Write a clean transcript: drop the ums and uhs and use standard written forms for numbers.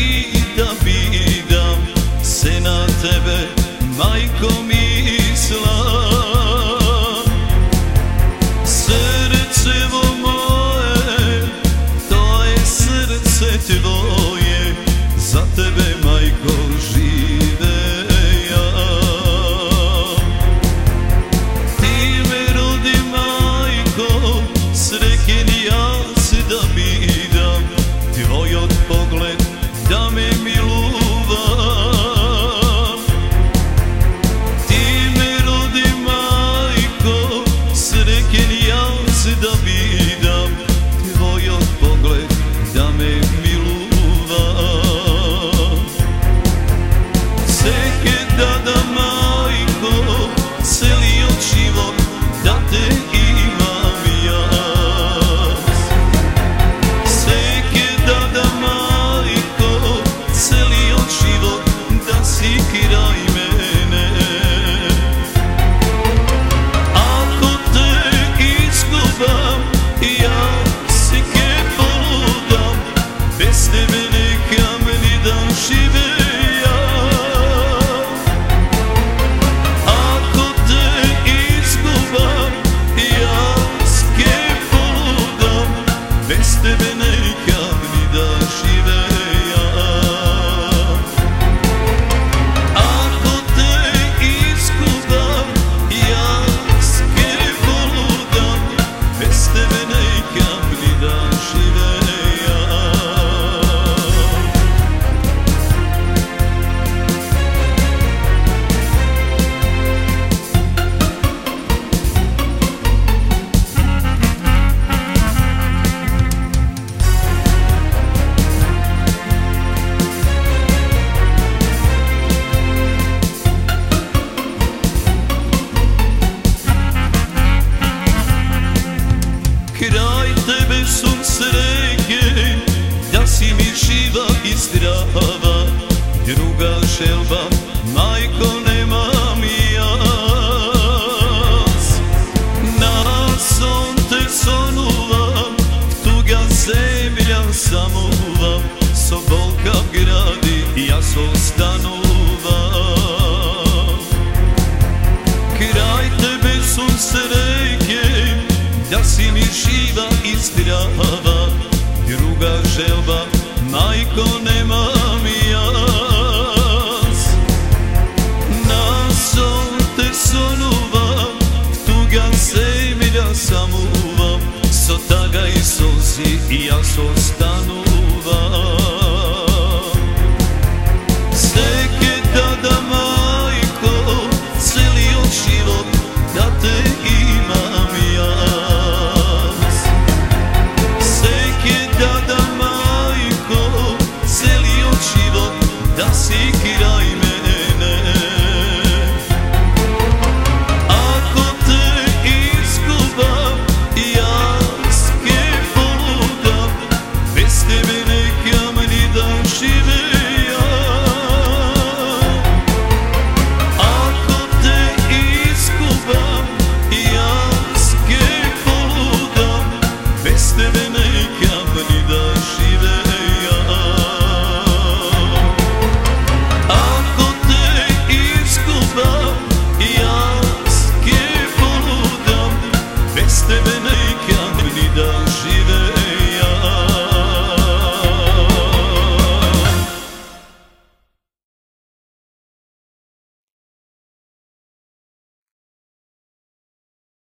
da bidam se na tebe, majko misla. Srcevo moje, to je srce tvoje, za tebe majko žive ja. Ti me rodi majko, srećen ja se da bidam, tvoj od pogled da me miluva. Ti me rodi majko, srećen ja se da bidam, tvoj od pogled da me miluva. Seke da majko, celio život da te imam ja. Seke da majko, celio život da si kraj mene. Ako te izgubam, ja seke poludam, bez tebe nekam ni dan žive ja. Ako te izgubam, ja seke poludam, bez tebe nekam ni dan žive ja. Ako te izgubam, ja seke poludam, bez tebe nekam ni dan žive ja. Kraj tebe sam srećen, da si mi živa i zdrava, druga želba, majko, nemam ja. Na sonce sonuvam, tuga zemlja samuvam, Sobolka gradi, ja zostanuvam. Kraj tebe sam srećen, da si mi živa i zdrava, druga želba, majko, nemam jas. Na sonce sonuvam, tuga zemlja samuvam, so taga i sozi, ja zostanuvam.